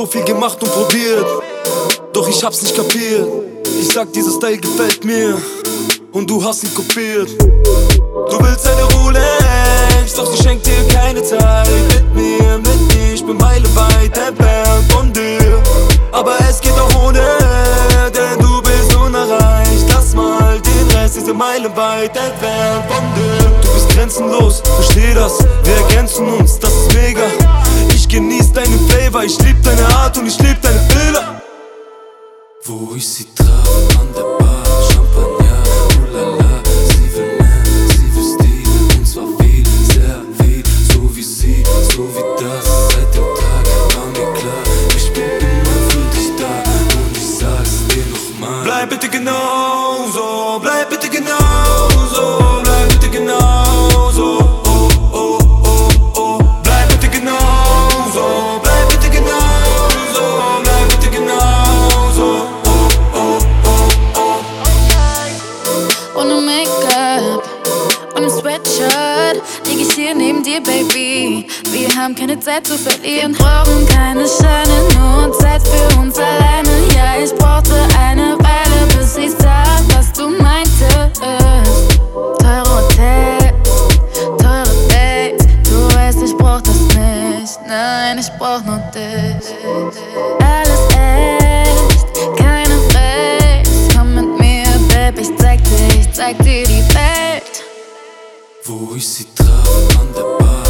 so viel gemacht und probiert, doch ich hab's nicht kapiert. Ich sag, dieser Style gefällt mir und du hast ihn kopiert. Du willst eine Rolex, doch sie schenkt dir keine Zeit. Mit mir, ich bin meilenweit entfernt von dir. Aber es geht auch ohne, denn du bist unerreicht. Lass mal den Rest, wir sind meilenweit entfernt von dir. Du bist grenzenlos, versteh das, wir ergänzen uns, das ist mega. Ich genieß deinen Flavor, ich lieb deine Art und ich lieb deine Bilder. Wo ich sie traf an der Bar, Champagner, ulala. Sie will mehr, sie will Stil, und zwar viel, sehr viel. So wie sie, so wie das, seit dem Tag war mir klar. Ich bin immer für dich da und ich sag's dir nochmal. Bleib bitte genauso, bleib bitte genauso, bleib bitte genauso. Oh, oh, oh, oh. Bleib bitte genauso, bleib bitte genauso, bleib bitte genauso. Ohne Make-up, ohne Sweatshirt lieg ich hier neben dir, Baby. Wir haben keine Zeit zu verlieren, brauchen keine Scheine, nur Zeit für uns alleine. Ja, ich brauchte eine Weile, bis ich sah, was du meintest. Teure Hotels, teure Dates, du weißt, ich brauch das nicht. Nein, ich brauch nur dich. Alles echt, keine Fakes. Komm mit mir, Baby, ich zeig dir die Welt. Wo ich sie traf an der Bar.